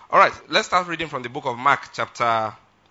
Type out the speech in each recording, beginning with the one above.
All right, let's start reading from the book of Mark, chapter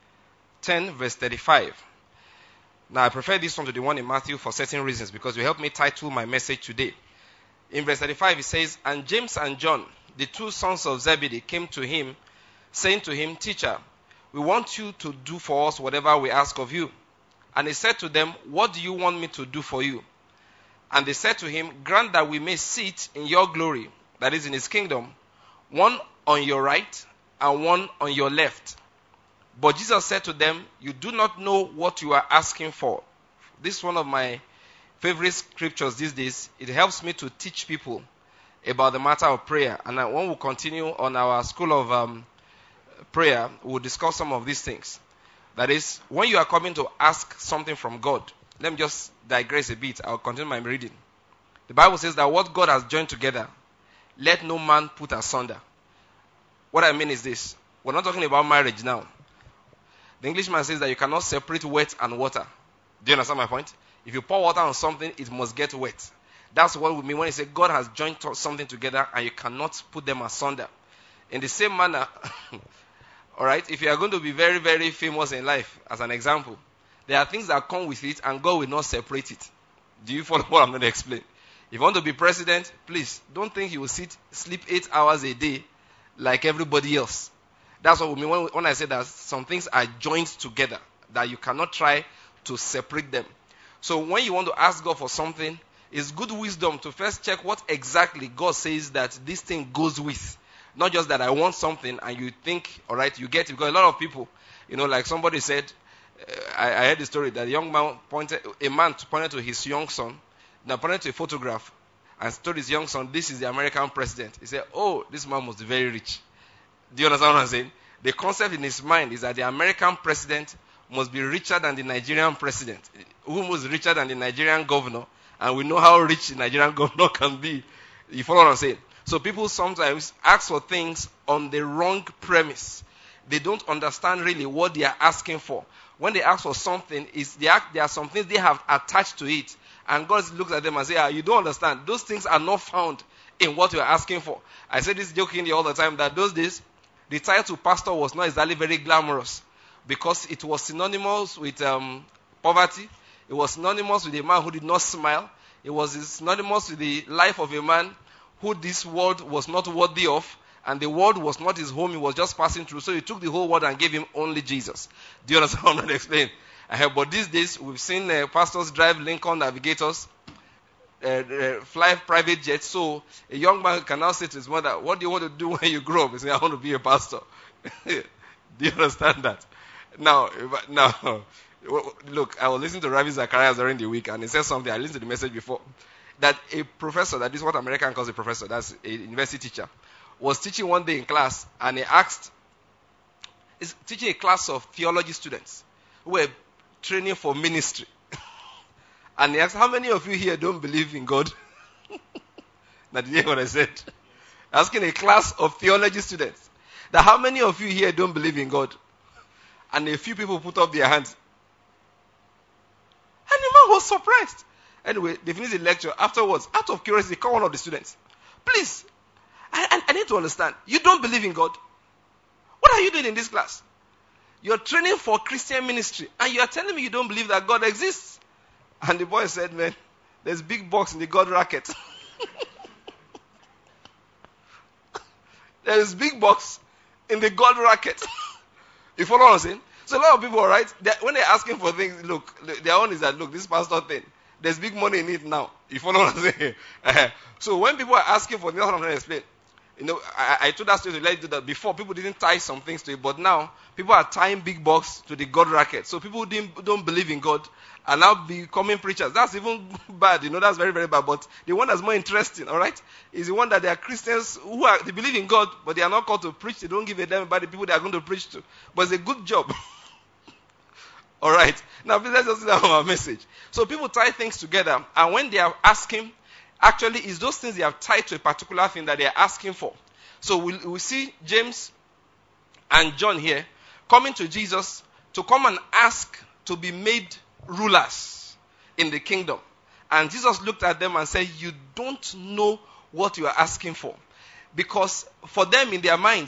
10, verse 35. Now, I prefer this one to the one in Matthew for certain reasons because it will help me title my message today. In verse 35, it says, "And James and John, the two sons of Zebedee, came to him, saying to him, 'Teacher, we want you to do for us whatever we ask of you.' And he said to them, 'What do you want me to do for you?' And they said to him, 'Grant that we may sit in your glory,' that is in his kingdom, 'one on your right and one on your left.' But Jesus said to them, 'You do not know what you are asking for.'" This is one of my favorite scriptures these days. It helps me to teach people about the matter of prayer. And when we continue on our school of prayer, we'll discuss some of these things. That is, when you are coming to ask something from God, let me just digress a bit. I'll continue my reading. The Bible says that what God has joined together, let no man put asunder. What I mean is this. We're not talking about marriage now. The Englishman says that you cannot separate wet and water. Do you understand my point? If you pour water on something, it must get wet. That's what we mean when we say God has joined something together and you cannot put them asunder. In the same manner, all right, if you are going to be very, very famous in life, as an example, there are things that come with it and God will not separate it. Do you follow what I'm going to explain? If you want to be president, please don't think you will sleep 8 hours a day like everybody else. That's what we mean when I say that some things are joined together, that you cannot try to separate them. So when you want to ask God for something, it's good wisdom to first check what exactly God says that this thing goes with. Not just that I want something and you think, all right, you get it. Because a lot of people, like somebody said, I heard the story that a man pointed to his young son, now pointed to a photograph and told his young son, "This is the American president." He said, "Oh, this man must be very rich." Do you understand what I'm saying? The concept in his mind is that the American president must be richer than the Nigerian president, who was richer than the Nigerian governor, and we know how rich the Nigerian governor can be. You follow what I'm saying? So people sometimes ask for things on the wrong premise. They don't understand really what they are asking for. When they ask for something, there are some things they have attached to it, and God looks at them and says, "You don't understand. Those things are not found in what you are asking for." I say this jokingly all the time that those days, the title pastor was not exactly very glamorous because it was synonymous with poverty. It was synonymous with a man who did not smile. It was synonymous with the life of a man who this world was not worthy of, and the world was not his home. He was just passing through. So he took the whole world and gave him only Jesus. Do you understand what I'm going to explain? But these days, we've seen pastors drive Lincoln Navigators, fly private jets. So a young man can now say to his mother, "What do you want to do when you grow up?" He says, "I want to be a pastor." Do you understand that? Now, look, I was listening to Ravi Zacharias during the week, and he said something. I listened to the message before. That a professor, that is what American calls a professor, that's a university teacher, was teaching one day in class, and he's teaching a class of theology students who were training for ministry. And he asked, "How many of you here don't believe in God?" Now, did you hear what I said? Asking a class of theology students, that how many of you here don't believe in God? And a few people put up their hands. And the man was surprised. Anyway, they finished the lecture. Afterwards, out of curiosity, call one of the students. "Please, I need to understand. You don't believe in God. What are you doing in this class? You're training for Christian ministry, and you are telling me you don't believe that God exists." And the boy said, "Man, there's big bucks in the God racket." There's big bucks in the God racket. You follow what I'm saying? So a lot of people, right, when they're asking for things, look, their own is that, look, this pastor thing, there's big money in it now. You follow what I'm saying? So when people are asking for, that's what I'm trying to explain. I told that story to let you do that before. People didn't tie some things to it, but now people are tying big bucks to the God racket. So people don't believe in God are now becoming preachers. That's even bad, that's very, very bad. But the one that's more interesting, all right, is the one that they are Christians they believe in God, but they are not called to preach. They don't give a damn about the people they are going to preach to. But it's a good job. All right. Now, let's just see that on our message. So people tie things together, and when they are asking, actually, it's those things they have tied to a particular thing that they are asking for. So we see James and John here coming to Jesus to come and ask to be made rulers in the kingdom. And Jesus looked at them and said, "You don't know what you are asking for." Because for them in their minds,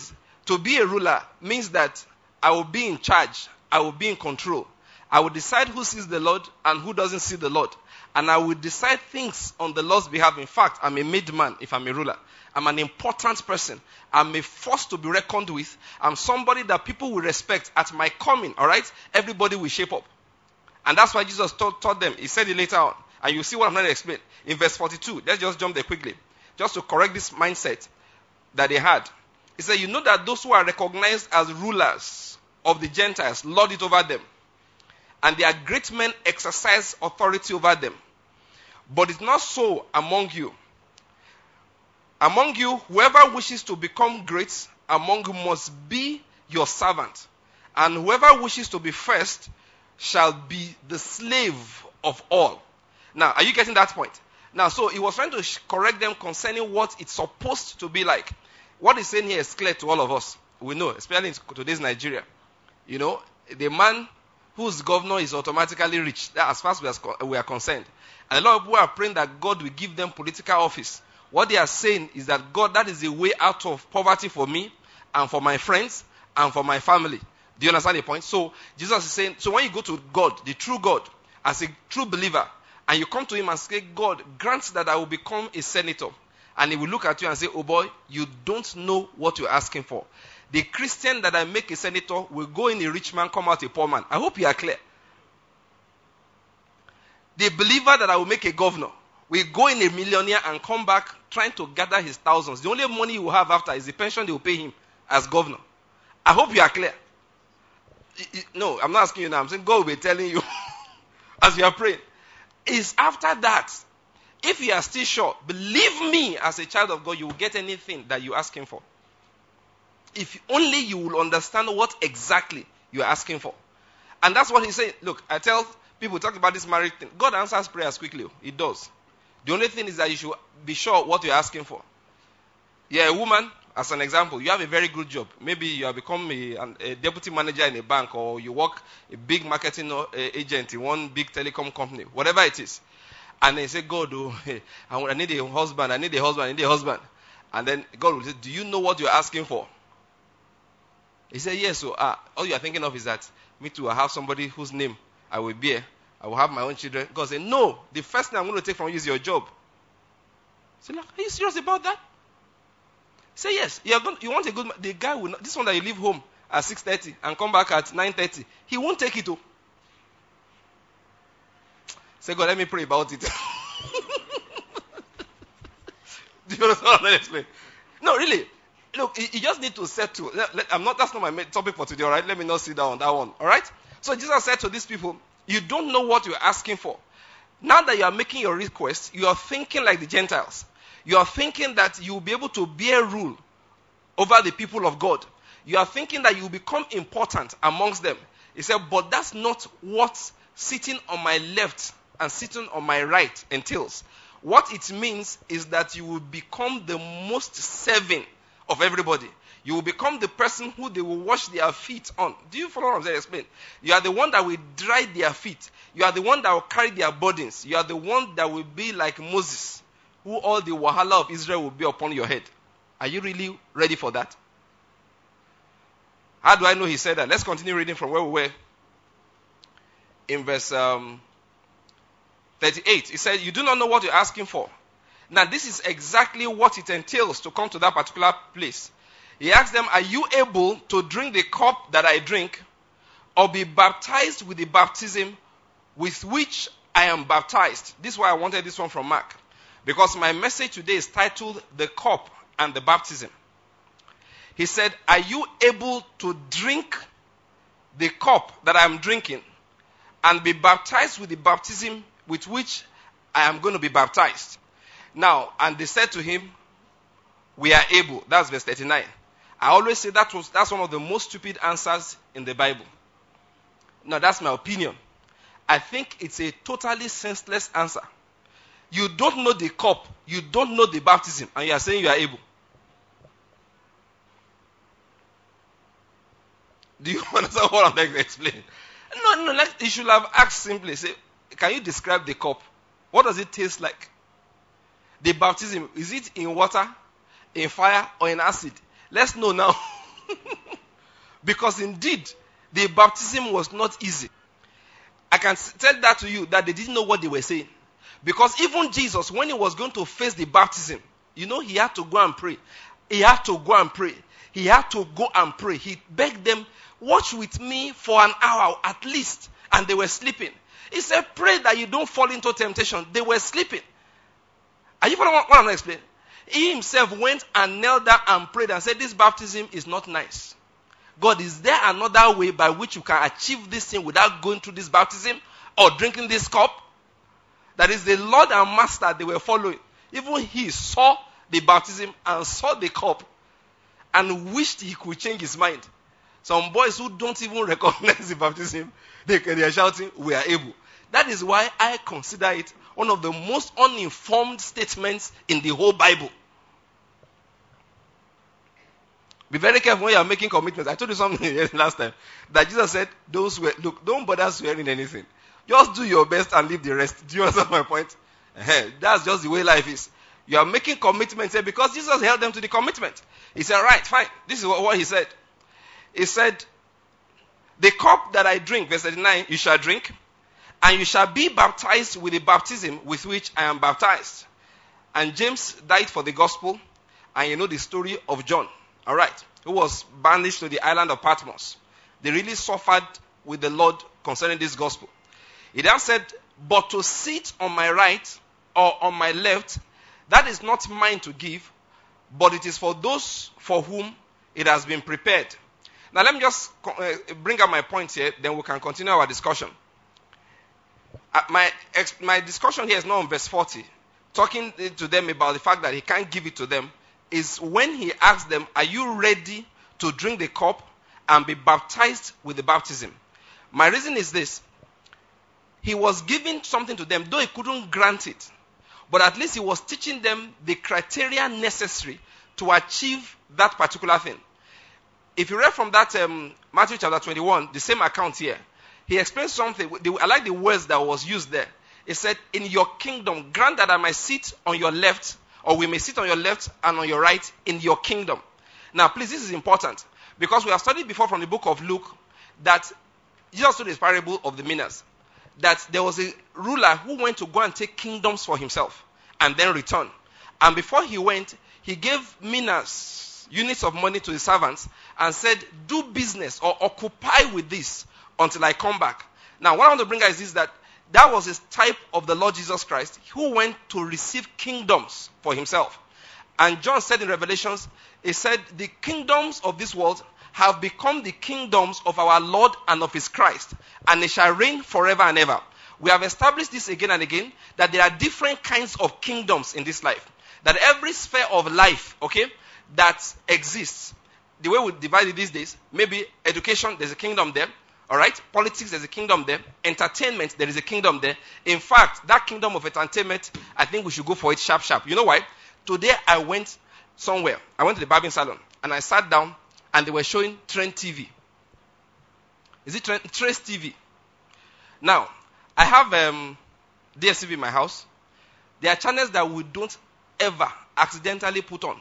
To be a ruler means that I will be in charge. I will be in control. I will decide who sees the Lord and who doesn't see the Lord. And I will decide things on the Lord's behalf. In fact, I'm a made man if I'm a ruler. I'm an important person. I'm a force to be reckoned with. I'm somebody that people will respect at my coming. All right? Everybody will shape up. And that's why Jesus taught them. He said it later on. And you see what I'm going to explain. In verse 42, let's just jump there quickly. Just to correct this mindset that they had. He said, you know that those who are recognized as rulers of the Gentiles lord it over them. And their great men exercise authority over them. But it's not so among you. Among you, whoever wishes to become great among you must be your servant. And whoever wishes to be first shall be the slave of all. Now, are you getting that point? Now, so he was trying to correct them concerning what it's supposed to be like. What he's saying here is clear to all of us. We know, especially in today's Nigeria. You know, the man whose governor is automatically rich, that as far as we are concerned. And a lot of people are praying that God will give them political office. What they are saying is that God, that is the way out of poverty for me and for my friends and for my family. Do you understand the point? So Jesus is saying, so when you go to God, the true God, as a true believer, and you come to him and say, God, grant that I will become a senator. And he will look at you and say, oh boy, you don't know what you're asking for. The Christian that I make a senator will go in a rich man, come out a poor man. I hope you are clear. The believer that I will make a governor will go in a millionaire and come back trying to gather his thousands. The only money he will have after is the pension they will pay him as governor. I hope you are clear. No, I'm not asking you now. I'm saying God will be telling you as you are praying. It's after that. If you are still sure, believe me, as a child of God, you will get anything that you ask him for. If only you will understand what exactly you are asking for. And that's what he's saying. Look, I tell people, talk about this marriage thing. God answers prayers quickly. He does. The only thing is that you should be sure what you're asking for. Yeah, a woman, as an example, you have a very good job. Maybe you have become a deputy manager in a bank, or you work a big marketing agent in one big telecom company, whatever it is. And then you say, God, I need a husband, I need a husband, I need a husband. And then God will say, do you know what you're asking for? He said, yes. So all you are thinking of is that, me too, I have somebody whose name I will bear. I will have my own children. God said, no, the first thing I'm going to take from you is your job. Say, look, are you serious about that? Say, yes. You want a good man. The guy will not, this one that you leave home at 6:30 and come back at 9:30, he won't take it. Say, God, let me pray about it. Do you understand what I'm explaining? No, really. Look, you just need to settle. That's not my topic for today, all right? Let me not sit down on that one, all right? So Jesus said to these people, you don't know what you're asking for. Now that you are making your request, you are thinking like the Gentiles. You are thinking that you will be able to bear rule over the people of God. You are thinking that you will become important amongst them. He said, but that's not what sitting on my left and sitting on my right entails. What it means is that you will become the most serving of everybody. You will become the person who they will wash their feet on. Do you follow what I'm saying? Explain. You are the one that will dry their feet. You are the one that will carry their burdens. You are the one that will be like Moses, who all the wahala of Israel will be upon your head. Are you really ready for that? How do I know he said that? Let's continue reading from where we were. In verse 38, he said, you do not know what you're asking for. Now, this is exactly what it entails to come to that particular place. He asked them, are you able to drink the cup that I drink, or be baptized with the baptism with which I am baptized? This is why I wanted this one from Mark. Because my message today is titled, The Cup and the Baptism. He said, are you able to drink the cup that I am drinking, and be baptized with the baptism with which I am going to be baptized? Now, and they said to him, we are able. That's verse 39. I always say that's one of the most stupid answers in the Bible. Now, that's my opinion. I think it's a totally senseless answer. You don't know the cup, you don't know the baptism, and you are saying you are able. Do you understand what I'm trying to explain? No, you should have asked simply, say, can you describe the cup? What does it taste like? The baptism, is it in water, in fire, or in acid? Let's know now. Because indeed, the baptism was not easy. I can tell that to you that they didn't know what they were saying. Because even Jesus, when he was going to face the baptism, he had to go and pray. He had to go and pray. He had to go and pray. He begged them, watch with me for an hour at least. And they were sleeping. He said, pray that you don't fall into temptation. They were sleeping. Are you following what I'm explaining? He himself went and knelt down and prayed and said, this baptism is not nice. God, is there another way by which you can achieve this thing without going through this baptism or drinking this cup? That is the Lord and Master they were following. Even he saw the baptism and saw the cup and wished he could change his mind. Some boys who don't even recognize the baptism, they are shouting, we are able. That is why I consider it one of the most uninformed statements in the whole Bible. Be very careful when you are making commitments. I told you something last time. That Jesus said, don't bother swearing anything. Just do your best and leave the rest. Do you understand my point? That's just the way life is. You are making commitments here because Jesus held them to the commitment. He said, right, fine. This is what he said. He said, the cup that I drink, verse 39, you shall drink, and you shall be baptized with the baptism with which I am baptized. And James died for the gospel, and you know the story of John, all right, who was banished to the island of Patmos. They really suffered with the Lord concerning this gospel. He then said, but to sit on my right or on my left, that is not mine to give, but it is for those for whom it has been prepared. Now let me just bring up my point here, then we can continue our discussion. My discussion here is now on verse 40. Talking to them about the fact that he can't give it to them is when he asked them, are you ready to drink the cup and be baptized with the baptism? My reason is this. He was giving something to them, though he couldn't grant it. But at least he was teaching them the criteria necessary to achieve that particular thing. If you read from that Matthew chapter 21, the same account here, he explains something. I like the words that was used there. He said, in your kingdom, grant that I might sit on your left, or we may sit on your left and on your right in your kingdom. Now, please, this is important, because we have studied before from the book of Luke that Jesus told this parable of the minas, that there was a ruler who went to go and take kingdoms for himself and then return. And before he went, he gave minas, units of money to his servants, and said, do business or occupy with this until I come back. Now, what I want to bring out is this, that was a type of the Lord Jesus Christ who went to receive kingdoms for himself. And John said in Revelations, he said, the kingdoms of this world have become the kingdoms of our Lord and of his Christ, and they shall reign forever and ever. We have established this again and again, that there are different kinds of kingdoms in this life. That every sphere of life, that exists, the way we divide it these days, maybe education, there's a kingdom there. All right? Politics, there's a kingdom there. Entertainment, there is a kingdom there. In fact, that kingdom of entertainment, I think we should go for it sharp. You know why? Today I went somewhere. I went to the barbing salon, and I sat down, and they were showing Trend TV. Is it Trace TV? Now, I have DSTV in my house. There are channels that we don't ever accidentally put on.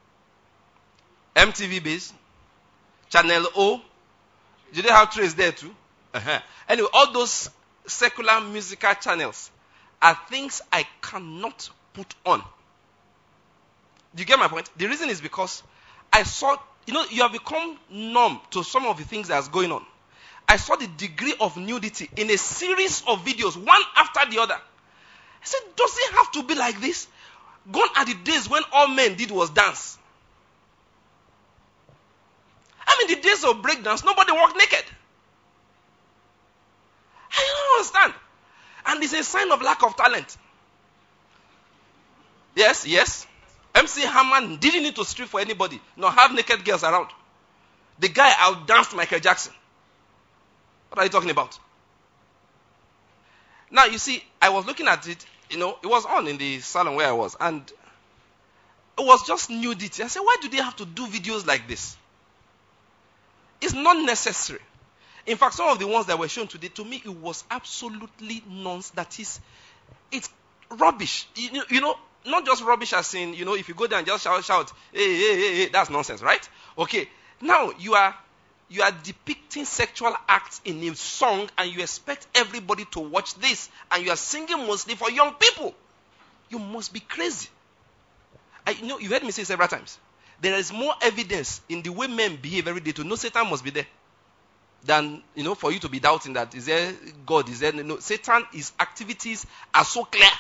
MTV Base, Channel O. Do they have Trace there too? Anyway, all those secular musical channels are things I cannot put on. Do you get my point? The reason is because I saw, you have become numb to some of the things that's going on. I saw the degree of nudity in a series of videos, one after the other. I said, does it have to be like this? Gone are the days when all men did was dance. I mean, the days of breakdance, nobody walked naked. I don't understand. And it's a sign of lack of talent. Yes. MC Hammer didn't need to strip for anybody, nor have naked girls around. The guy outdanced Michael Jackson. What are you talking about? Now, you see, I was looking at it, it was on in the salon where I was, and it was just nudity. I said, why do they have to do videos like this? It's not necessary. In fact, some of the ones that were shown today, to me, it was absolutely nonsense. That is, it's rubbish. Not just rubbish as in, if you go there and just shout, hey, that's nonsense, right? Okay. Now, you are you are depicting sexual acts in a song and you expect everybody to watch this, and you are singing mostly for young people. You must be crazy. You heard me say several times. There is more evidence in the way men behave every day to know Satan must be there than, for you to be doubting that is there God, is there no. Satan, his activities are so clear.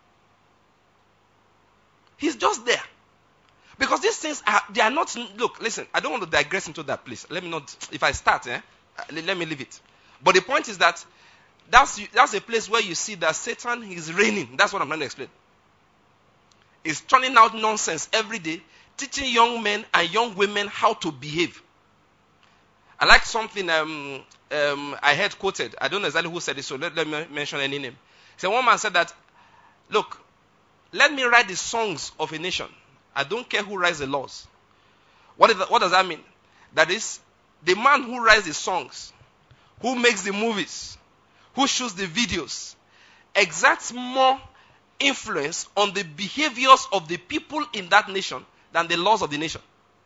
He's just there. Because these things they are not, look, listen, I don't want to digress into that, please. Let me not, if I start, let me leave it. But the point is that that's a place where you see that Satan is reigning. That's what I'm trying to explain. He's turning out nonsense every day, teaching young men and young women how to behave. I like something I heard quoted. I don't know exactly who said it, so let me mention any name. So one man said that, look, let me write the songs of a nation. I don't care who writes the laws. What does that mean? That is, the man who writes the songs, who makes the movies, who shoots the videos, exerts more influence on the behaviors of the people in that nation than the laws of the nation.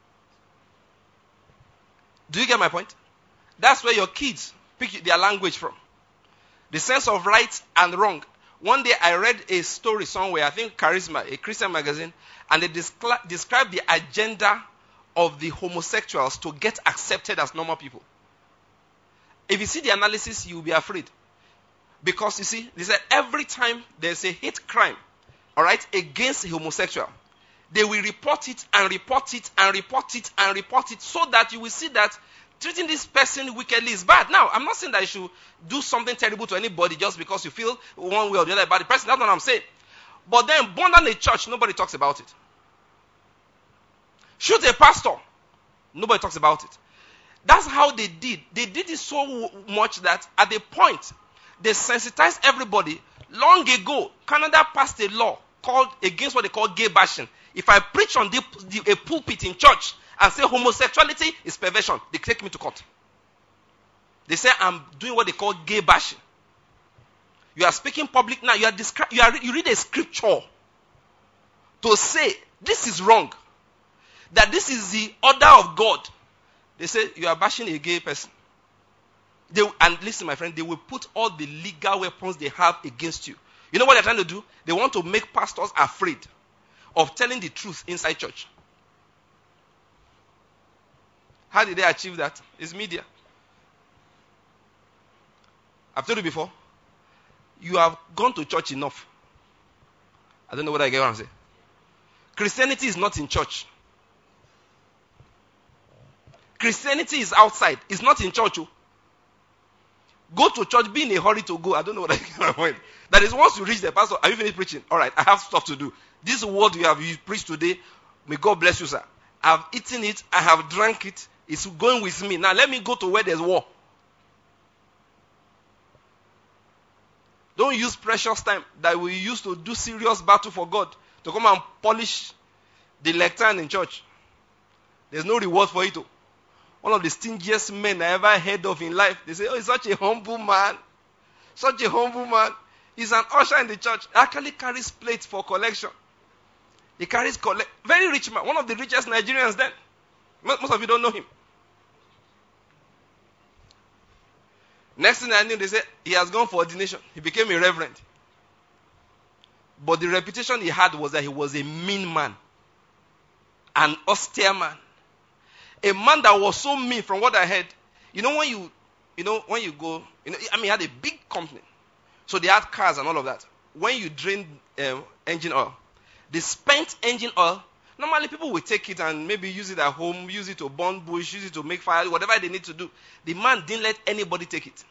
Do you get my point? That's where your kids pick their language from. The sense of right and wrong. One day I read a story somewhere, I think Charisma, a Christian magazine, and they described the agenda of the homosexuals to get accepted as normal people. If you see the analysis, you will be afraid. Because you see, they said every time there's a hate crime, against a homosexual, they will report it and report it and report it and report it, so that you will see that treating this person wickedly is bad. Now, I'm not saying that you should do something terrible to anybody just because you feel one way or the other about the person. That's what I'm saying. But then, burn down a church, nobody talks about it. Shoot a pastor, nobody talks about it. That's how they did. They did it so much that at a point, they sensitized everybody. Long ago, Canada passed a law called against what they call gay bashing. If I preach on a pulpit in church and say homosexuality is perversion, they take me to court. They say I'm doing what they call gay bashing. You are speaking public now. You read a scripture to say this is wrong, that this is the order of God. They say you are bashing a gay person. And listen, my friend, they will put all the legal weapons they have against you. You know what they're trying to do? They want to make pastors afraid of telling the truth inside church. How did they achieve that? It's media. I've told you before. You have gone to church enough. I don't know what I get what I'm saying. Christianity is not in church. Christianity is outside. It's not in church. Go to church, be in a hurry to go. I don't know what I get my point. That is, once you reach the pastor, have you finished preaching? All right, I have stuff to do. This word you preached today, may God bless you, sir. I have eaten it. I have drank it. It's going with me. Now let me go to where there's war. Don't use precious time that we use to do serious battle for God to come and polish the lectern in church. There's no reward for it. One of the stingiest men I ever heard of in life. They say, oh, he's such a humble man. Such a humble man. He's an usher in the church. He actually carries plates for collection. He carries very rich man. One of the richest Nigerians then. Most of you don't know him. Next thing I knew, they said, he has gone for ordination. He became a reverend. But the reputation he had was that he was a mean man. An austere man. A man that was so mean from what I heard. When you go, he had a big company. So they had cars and all of that. When you drain engine oil, the spent engine oil, normally people will take it and maybe use it at home, use it to burn bush, use it to make fire, whatever they need to do. The man didn't let anybody take it.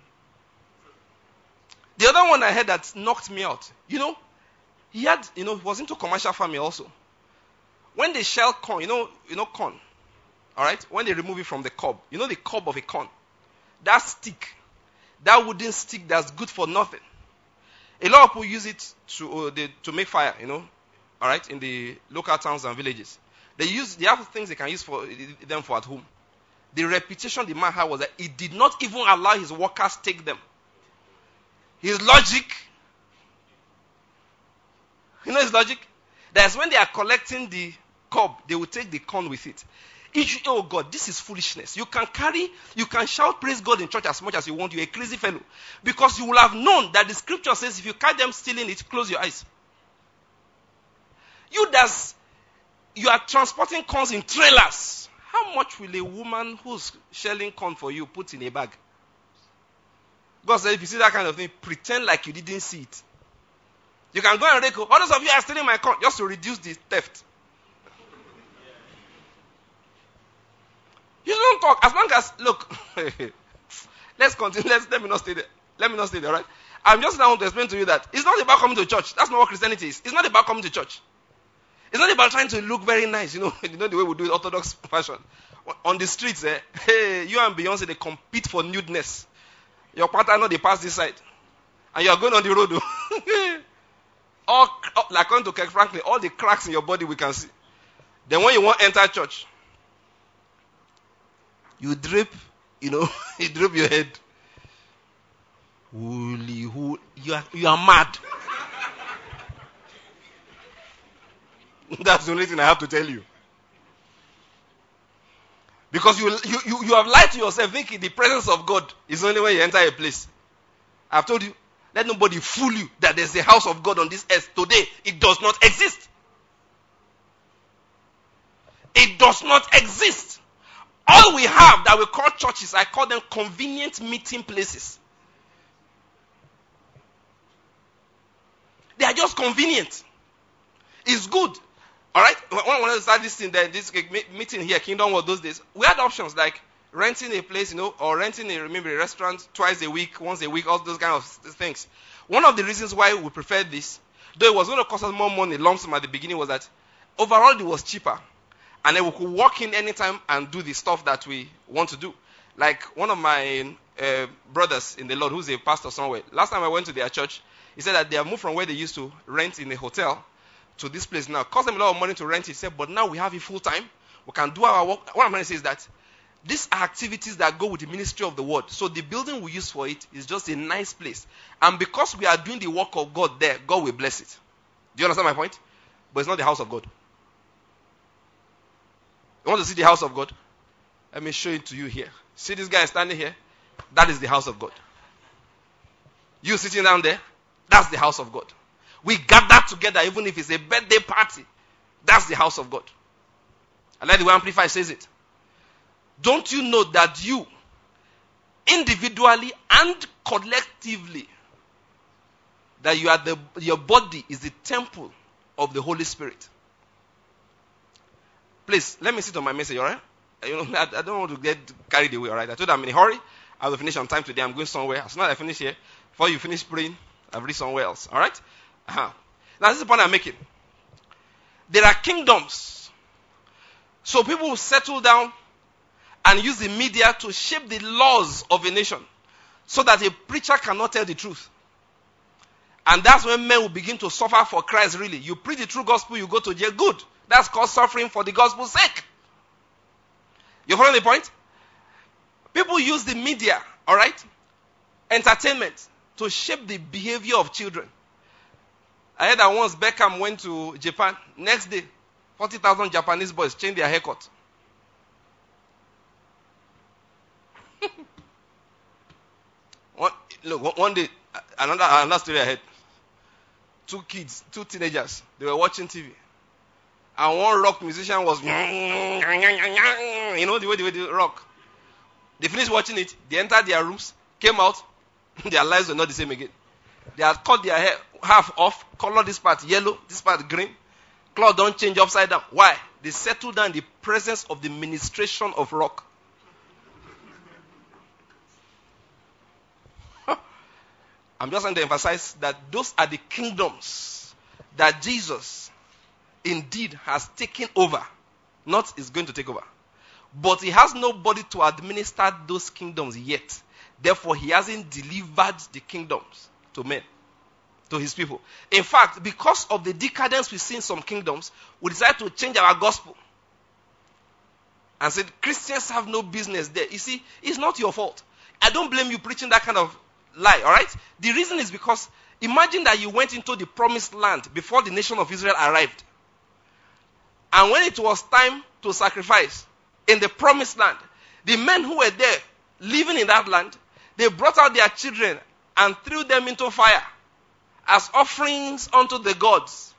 The other one I heard that knocked me out, he was into commercial farming also. When they shell corn, corn, all right, when they remove it from the cob, the cob of a corn, that stick, that wooden stick that's good for nothing. A lot of people use it to make fire, all right, in the local towns and villages. They have things they can use for at home. The reputation the man had was that he did not even allow his workers take them. His logic, his logic, that's when they are collecting the cob, they will take the corn with it. Oh God, this is foolishness. You can shout praise God in church as much as you want. You're a crazy fellow. Because you will have known that the scripture says if you catch them stealing it, close your eyes. You are transporting corns in trailers. How much will a woman who's shelling corn for you put in a bag? God said if you see that kind of thing, pretend like you didn't see it. You can go and rake. All those of you are stealing my corn just to reduce the theft. You don't talk as long as look. Let's continue. Let me not stay there. Let me not stay there, right? I'm just now to explain to you that it's not about coming to church. That's not what Christianity is. It's not about coming to church. It's not about trying to look very nice, you know the way we do it, Orthodox fashion. On the streets, hey, you and Beyonce, they compete for nudeness. Your partner, know they pass this side. And you are going on the road. Like according to Kirk Franklin, all the cracks in your body we can see. Then when you want to enter church, you drape, you drape your head. You are mad. That's the only thing I have to tell you. Because you have lied to yourself thinking the presence of God is only when you enter a place. I've told you, let nobody fool you that there's a house of God on this earth. Today, it does not exist. It does not exist. All we have that we call churches, I call them convenient meeting places. They are just convenient. It's good. Alright? When I wanted to start this meeting here, Kingdom World those days, we had options like renting a place, or renting a restaurant twice a week, once a week, all those kind of things. One of the reasons why we preferred this, though it was going to cost us more money lump sum at the beginning, was that overall it was cheaper. And then we could walk in anytime and do the stuff that we want to do. Like one of my brothers in the Lord, who's a pastor somewhere, last time I went to their church, he said that they have moved from where they used to rent in a hotel to this place now. It cost them a lot of money to rent it. He said, but now we have it full time. We can do our work. What I'm trying to say is that these are activities that go with the ministry of the word. So the building we use for it is just a nice place. And because we are doing the work of God there, God will bless it. Do you understand my point? But it's not the house of God. You want to see the house of God? Let me show it to you here. See this guy standing here? That is the house of God. You sitting down there? That's the house of God. We gather together even if it's a birthday party. That's the house of God. I like the way Amplify says it. Don't you know that you, individually and collectively, that your body is the temple of the Holy Spirit? Please, let me sit on my message, alright? I don't want to get carried away, alright? I told you I'm in a hurry. I will finish on time today. I'm going somewhere. As soon as I finish here, before you finish praying, I've reached somewhere else, alright? Now, this is the point I'm making. There are kingdoms. So people will settle down and use the media to shape the laws of a nation so that a preacher cannot tell the truth. And that's when men will begin to suffer for Christ really. You preach the true gospel, you go to jail. Good. That's called suffering for the gospel's sake. You follow the point? People use the media, alright? Entertainment to shape the behavior of children. I heard that once Beckham went to Japan, next day, 40,000 Japanese boys changed their haircut. One day, another story I heard. Two teenagers, they were watching TV. And one rock musician was, the way they rock. They finished watching it, they entered their rooms, came out, their lives were not the same again. They had cut their hair half off, colored this part yellow, this part green. Cloth don't change upside down. Why? They settled down in the presence of the ministration of rock. I'm just trying to emphasize that those are the kingdoms that Jesus indeed has taken over. Not is going to take over. But he has nobody to administer those kingdoms yet. Therefore, he hasn't delivered the kingdoms to men, to his people. In fact, because of the decadence we see in some kingdoms, we decided to change our gospel. And said, Christians have no business there. You see, it's not your fault. I don't blame you preaching that kind of lie, alright? The reason is because, imagine that you went into the promised land before the nation of Israel arrived. And when it was time to sacrifice, in the promised land, the men who were there living in that land, they brought out their children and threw them into fire as offerings unto the gods.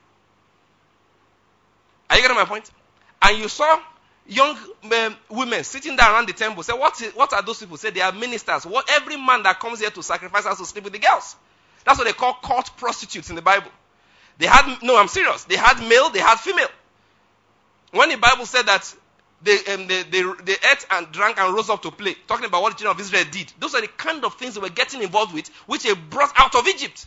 Are you getting my point? And you saw young women sitting down around the temple. Say, what are those people? Say, they are ministers. Every man that comes here to sacrifice has to sleep with the girls. That's what they call court prostitutes in the Bible. I'm serious. They had male, they had female. When the Bible said that they ate and drank and rose up to play, talking about what the children of Israel did, those are the kind of things they were getting involved with, which they brought out of Egypt.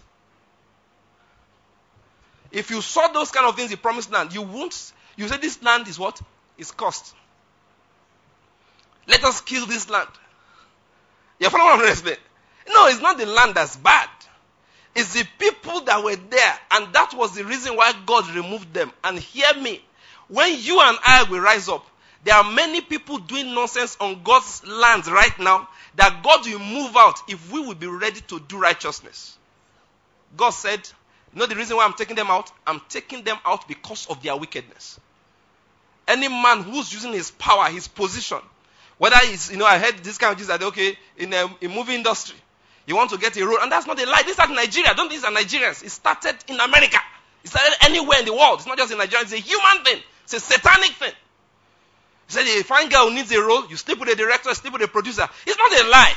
If you saw those kind of things in the promised land, you say this land is what? It's cursed. Let us kill this land. You follow what I'm trying to explain? No, it's not the land that's bad. It's the people that were there, and that was the reason why God removed them. And hear me, when you and I will rise up, there are many people doing nonsense on God's land right now that God will move out if we will be ready to do righteousness. God said, you know the reason why I'm taking them out? I'm taking them out because of their wickedness. Any man who's using his power, his position, whether it's, I heard this kind of things that, okay, in movie industry, you want to get a role, and that's not a lie. This started in Nigeria. Don't these are Nigerians. It started in America. It started anywhere in the world. It's not just in Nigeria. It's a human thing. It's a satanic thing. He said, a fine girl who needs a role, you sleep with a director, sleep with a producer. It's not a lie.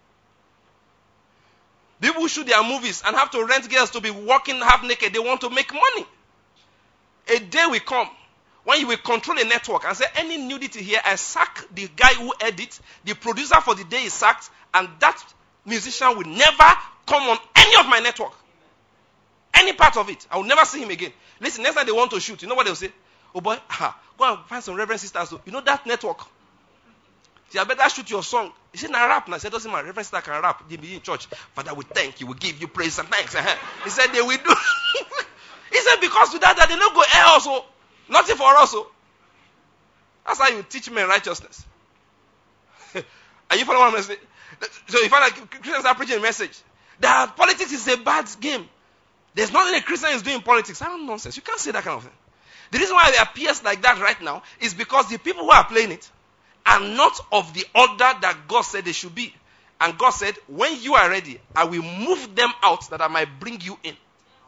People who shoot their movies and have to rent girls to be walking half naked, they want to make money. A day will come when you will control a network and say, any nudity here, I sack the guy who edits, the producer for the day is sacked, and that musician will never come on any of my network. Any part of it. I will never see him again. Listen, next time they want to shoot, you know what they'll say? Oh boy, go and find some reverend sisters. You know that network? So I better shoot your song. He said, "I rap." And I said, "Doesn't matter. Reverend sister can rap. They be in church. Father, we thank you. We give you praise and thanks." He said, "They will do." He said, "Because without that, they don't go air also. Nothing for us." That's how you teach men righteousness. Are you following what I'm saying? So you find like Christians are preaching a message that politics is a bad game. There's nothing a Christian is doing in politics. I don't nonsense. You can't say that kind of thing. The reason why it appears like that right now is because the people who are playing it are not of the order that God said they should be. And God said, when you are ready, I will move them out that I might bring you in.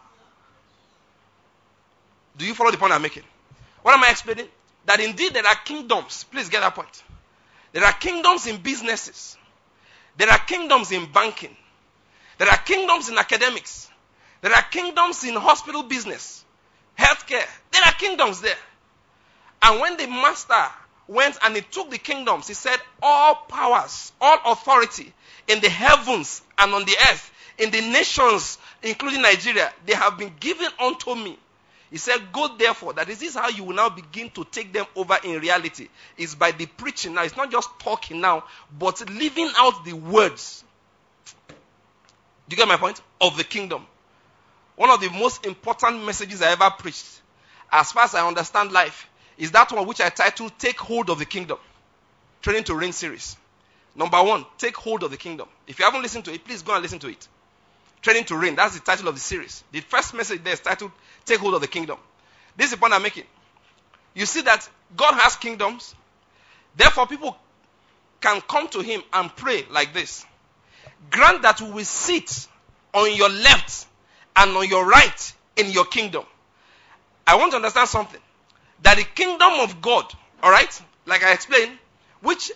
Do you follow the point I'm making? What am I explaining? That indeed there are kingdoms. Please get that point. There are kingdoms in businesses. There are kingdoms in banking. There are kingdoms in academics. There are kingdoms in hospital business, healthcare. There are kingdoms there. And when the master went and he took the kingdoms, he said, all powers, all authority in the heavens and on the earth, in the nations, including Nigeria, they have been given unto me. He said, go therefore. That is how you will now begin to take them over in reality. It's by the preaching now. It's not just talking now, but living out the words. Do you get my point? Of the kingdom. One of the most important messages I ever preached, as far as I understand life, is that one which I titled, Take Hold of the Kingdom. Training to Reign series. Number 1, take hold of the kingdom. If you haven't listened to it, please go and listen to it. Training to Reign, that's the title of the series. The first message there is titled, Take Hold of the Kingdom. This is the point I'm making. You see that God has kingdoms. Therefore, people can come to him and pray like this. Grant that we will sit on your left and on your right in your kingdom. I want to understand something. That the kingdom of God, all right, like I explained, which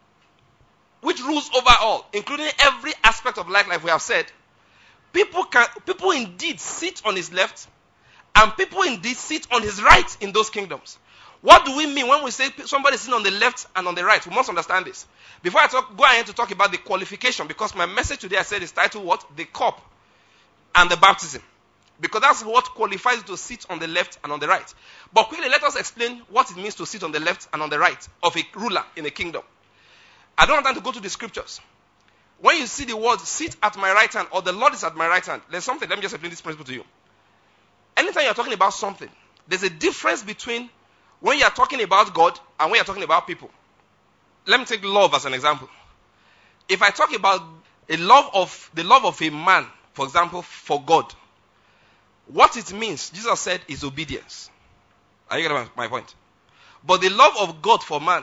rules over all, including every aspect of life, like we have said, people indeed sit on his left, and people indeed sit on his right in those kingdoms. What do we mean when we say somebody sitting on the left and on the right? We must understand this. Before I go ahead to talk about the qualification, because my message today I said is titled what? The cup and the baptism. Because that's what qualifies you to sit on the left and on the right. But quickly, let us explain what it means to sit on the left and on the right of a ruler in a kingdom. I don't want time to go to the scriptures. When you see the word, sit at my right hand, or the Lord is at my right hand, there's something, let me just explain this principle to you. Anytime you're talking about something, there's a difference between when you're talking about God and when you're talking about people. Let me take love as an example. If I talk about the love of a man, for example, for God, what it means, Jesus said, is obedience. Are you getting my point? But the love of God for man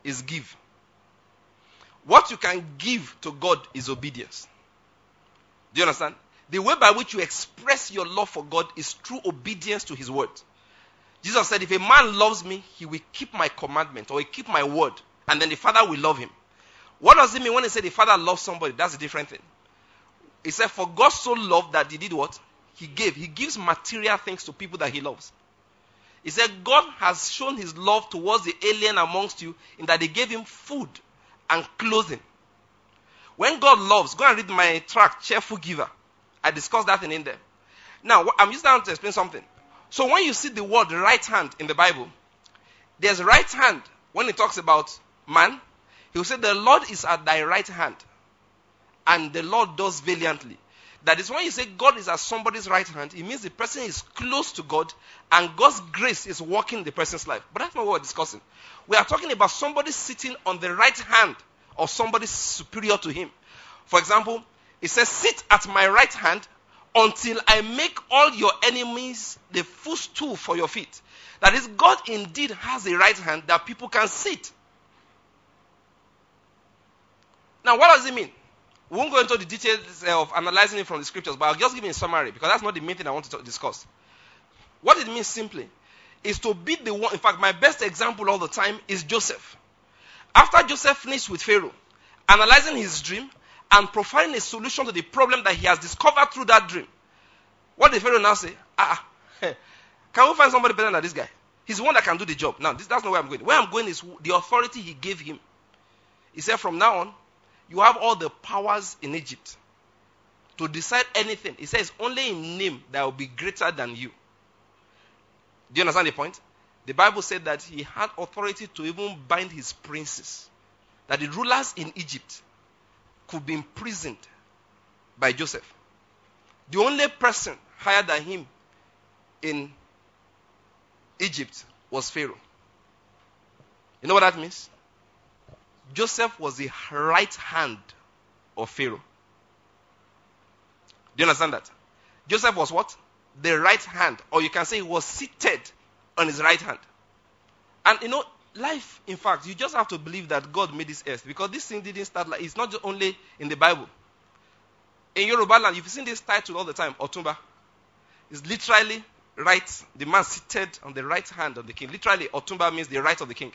is give. What you can give to God is obedience. Do you understand? The way by which you express your love for God is through obedience to his word. Jesus said, if a man loves me, he will keep my commandment, or he keep my word, and then the Father will love him. What does it mean when he said the Father loves somebody? That's a different thing. He said, for God so loved that he did what? He gave. He gives material things to people that he loves. He said, God has shown his love towards the alien amongst you in that he gave him food and clothing. When God loves, go and read my tract, Cheerful Giver. I discussed that in there. Now, I'm just trying to explain something. So when you see the word right hand in the Bible, there's right hand when it talks about man. He will say, the Lord is at thy right hand, and the Lord does valiantly. That is when you say God is at somebody's right hand, it means the person is close to God, and God's grace is working in the person's life. But that's not what we're discussing. We are talking about somebody sitting on the right hand of somebody superior to him. For example, it says, sit at my right hand until I make all your enemies the footstool for your feet. That is, God indeed has a right hand that people can sit. Now, what does it mean? We won't go into the details of analyzing it from the scriptures, but I'll just give you a summary, because that's not the main thing I want to discuss. What it means simply is to be the one. In fact, my best example all the time is Joseph. After Joseph finished with Pharaoh, analyzing his dream and providing a solution to the problem that he has discovered through that dream, what did Pharaoh now say? Can we find somebody better than this guy? He's the one that can do the job. Now, that's not where I'm going. Where I'm going is the authority he gave him. He said, from now on, you have all the powers in Egypt to decide anything. He says, only in name that will be greater than you. Do you understand the point? The Bible said that he had authority to even bind his princes. That the rulers in Egypt could be imprisoned by Joseph. The only person higher than him in Egypt was Pharaoh. You know what that means? Joseph was the right hand of Pharaoh. Do you understand that? Joseph was what? The right hand. Or you can say he was seated on his right hand. And you know, life, in fact, you just have to believe that God made this earth. Because this thing didn't start like, it's not just only in the Bible. In Yoruba land, you've seen this title all the time, Otumba. It's literally right, the man seated on the right hand of the king. Literally, Otumba means the right of the king.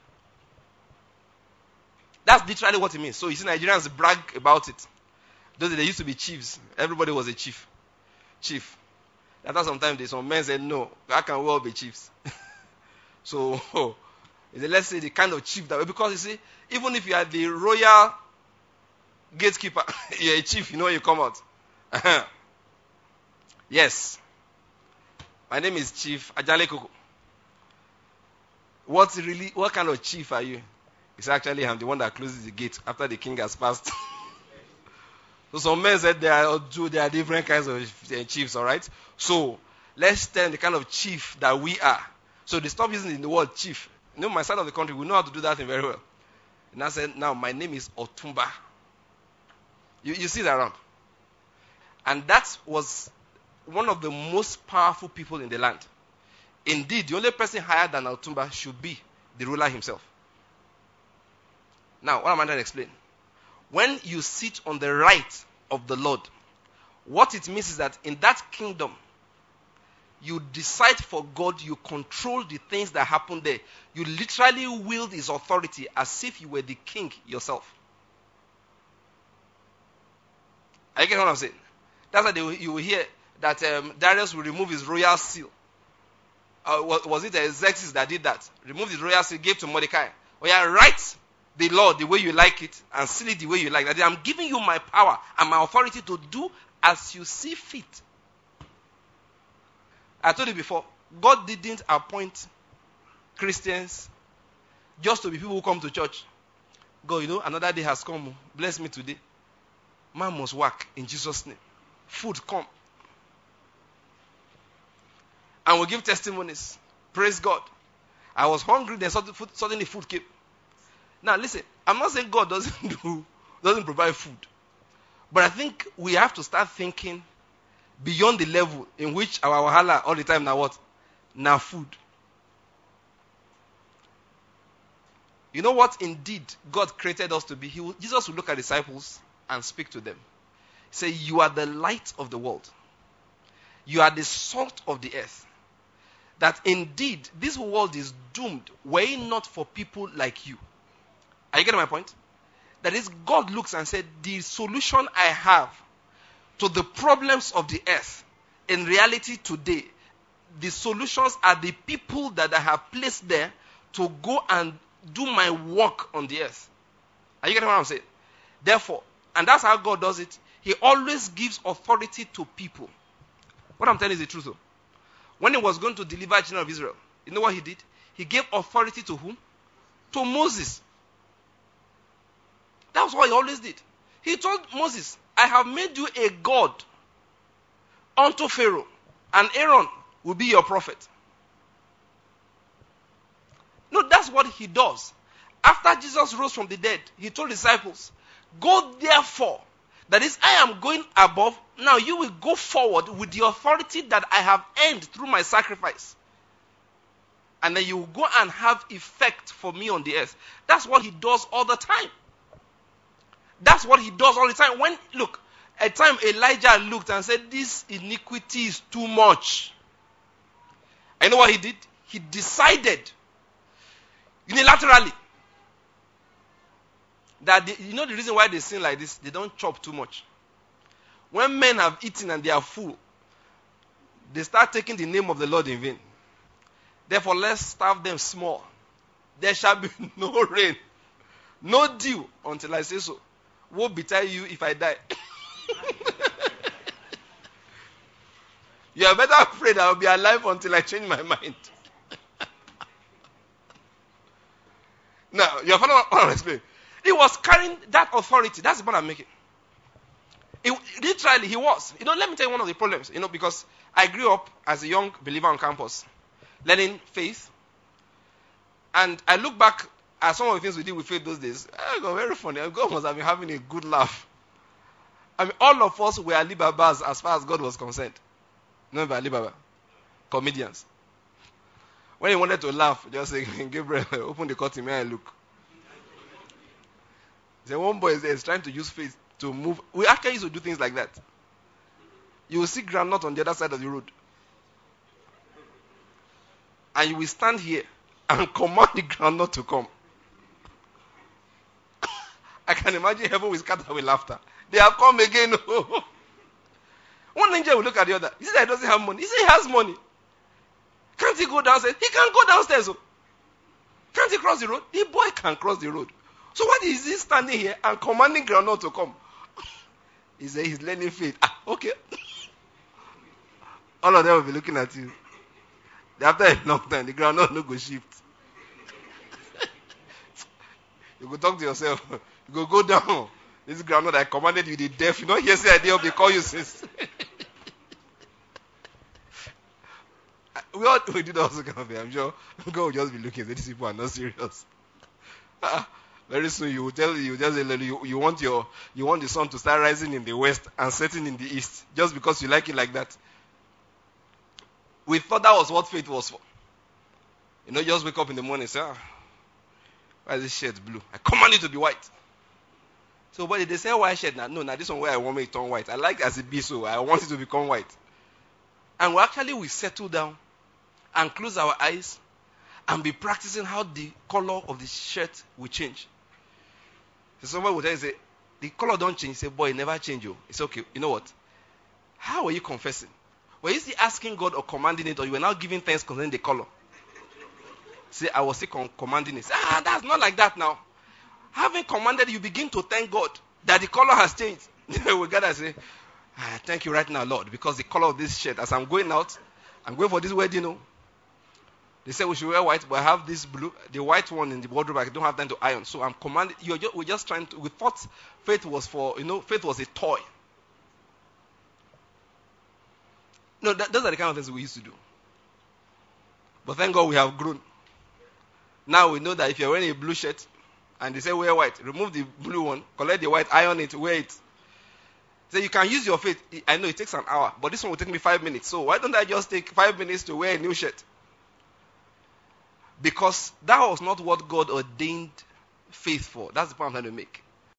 That's literally what it means. So you see Nigerians brag about it. Those they used to be chiefs. Everybody was a chief. Chief. After some time, some men said, no, how can we all be chiefs? So, let's say the kind of chief that, because you see, even if you are the royal gatekeeper, you're a chief, you know you come out. Yes. My name is Chief Ajale Koko. What kind of chief are you? It's actually I'm the one that closes the gate after the king has passed. So some men said there are different kinds of chiefs, all right? So let's tell the kind of chief that we are. So they stop using the word chief. You know, my side of the country, we know how to do that thing very well. And I said, now my name is Otumba. You see that around. And that was one of the most powerful people in the land. Indeed, the only person higher than Otumba should be the ruler himself. Now, what am I trying to explain? When you sit on the right of the Lord, what it means is that in that kingdom, you decide for God, you control the things that happen there. You literally wield his authority as if you were the king yourself. Are you getting what I'm saying? That's why you will hear that Darius will remove his royal seal. Was it Xerxes that did that? Removed his royal seal, gave to Mordecai. Oh yeah, write the law the way you like it and seal it the way you like it. I'm giving you my power and my authority to do as you see fit. I told you before, God didn't appoint Christians just to be people who come to church. God, another day has come. Bless me today. Man must work in Jesus' name. Food come. And we'll give testimonies. Praise God. I was hungry, then suddenly food came. Now listen, I'm not saying God doesn't provide food. But I think we have to start thinking beyond the level in which our wahala all the time now what? Now food. You know what indeed God created us to be? Jesus will look at disciples and speak to them. Say, you are the light of the world. You are the salt of the earth. That indeed this world is doomed were it not for people like you. Are you getting my point? That is, God looks and said, the solution I have to the problems of the earth, in reality today, the solutions are the people that I have placed there to go and do my work on the earth. Are you getting what I'm saying? Therefore, and that's how God does it, He always gives authority to people. What I'm telling you is the truth though. When He was going to deliver the children of Israel, you know what He did? He gave authority to whom? To Moses. That was what He always did. He told Moses, I have made you a God unto Pharaoh, and Aaron will be your prophet. No, that's what He does. After Jesus rose from the dead, He told disciples, go therefore, that is, I am going above, now you will go forward with the authority that I have earned through my sacrifice. And then you will go and have effect for me on the earth. That's what He does all the time. That's what He does all the time. When, look, at time Elijah looked and said, this iniquity is too much. And you know what he did? He decided unilaterally that you know the reason why they sin like this? They don't chop too much. When men have eaten and they are full, they start taking the name of the Lord in vain. Therefore, let's starve them small. There shall be no rain, no dew until I say so. Woe betide you if I die. You are better afraid I will be alive until I change my mind. Now, your father will explain. He was carrying that authority. That's the point I'm making. Literally, he was. Let me tell you one of the problems. Because I grew up as a young believer on campus, learning faith. And I look back at some of the things we did with faith those days. I got very funny. God must have been having a good laugh. I mean, all of us were Alibabas as far as God was concerned. Remember Alibaba? Comedians. When he wanted to laugh, just say, Gabriel, open the curtain, may I look. The one boy is trying to use faith to move. We actually used to do things like that. You will see groundnut on the other side of the road. And you will stand here and command the groundnut to come. I can imagine heaven will scatter with laughter. They have come again. One angel will look at the other. He said he doesn't have money. He said he has money. Can't he go downstairs? He can't go downstairs. Can't he cross the road? The boy can cross the road. So why is he standing here and commanding groundnut to come? He said he's learning faith. Okay. All of them will be looking at you. After a long time, the groundnut no go shift. You go talk to yourself. You go down. This groundnut I commanded you, the deaf. You know, here's the idea of they call you sis. We did also kind of thing. I'm sure God will just be looking at these people are not serious. Very soon you will tell you just you want the sun to start rising in the west and setting in the east just because you like it like that. We thought that was what faith was for. Just wake up in the morning and say, why is this shirt blue? I command it to be white. So but they say white shirt now. No, this one where I want it to turn white. I like as it be, so I want it to become white. And we settle down and close our eyes and be practicing how the color of the shirt will change. So somebody will tell you, say, the color don't change. Say, boy, it never change you. It's okay. You know what? How are you confessing? Were you still asking God or commanding it, or you were now giving thanks concerning the color? Say, I was still commanding it. Say, that's not like that now. Having commanded, you begin to thank God that the color has changed. We gotta say, thank you right now, Lord, because the color of this shirt, as I'm going out, I'm going for this wedding. They say we should wear white, but I have this blue, the white one in the wardrobe. I don't have time to iron, so I'm commanding. We're just trying to. We thought faith was for, faith was a toy. No, those are the kind of things we used to do. But thank God we have grown. Now we know that if you're wearing a blue shirt and they say wear white, remove the blue one, collect the white, iron it, wear it. So you can use your faith. I know it takes an hour, but this one will take me 5 minutes. So why don't I just take 5 minutes to wear a new shirt? Because that was not what God ordained faith for. That's the point I'm trying to make.